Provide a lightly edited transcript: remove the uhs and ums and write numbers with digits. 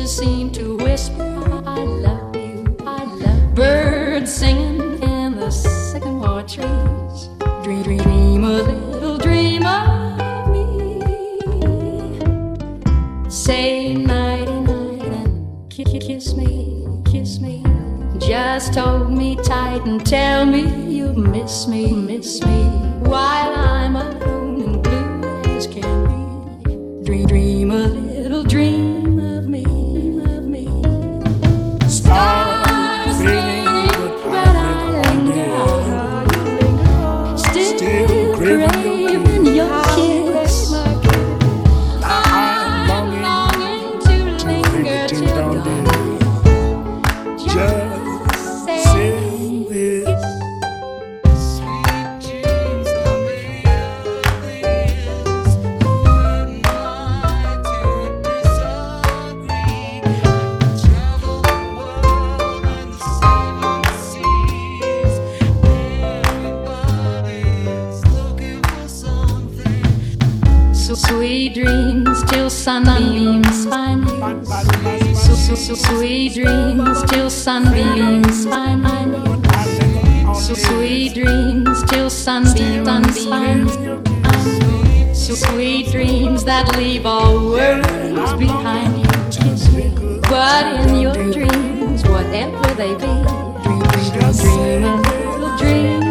breezes seem to whisper, I love you, I love you. Birds singing in the sycamore trees. Dream, dream, dream a little dream of me. Say nighty night and kiss me, kiss me. Just hold me tight and tell me you miss me, miss me. While I'm alone and blue as can be. Dream, dream a little dream of me, of me. Stars fading, but I linger. Still craving your kiss. I'm longing to linger till dawn. Just say this. Sweet dreams of me is one night to disagree. Travel the world and the seven seas. Everybody's looking for something. So sweet dreams till sunbeams find you. So sweet dreams till sunbeams find you. So sweet dreams till sunbeams find you. So sweet dreams that leave all worries behind you. Kiss me, but in your dreams, whatever they be, dream, dream, dream, dream a little dream.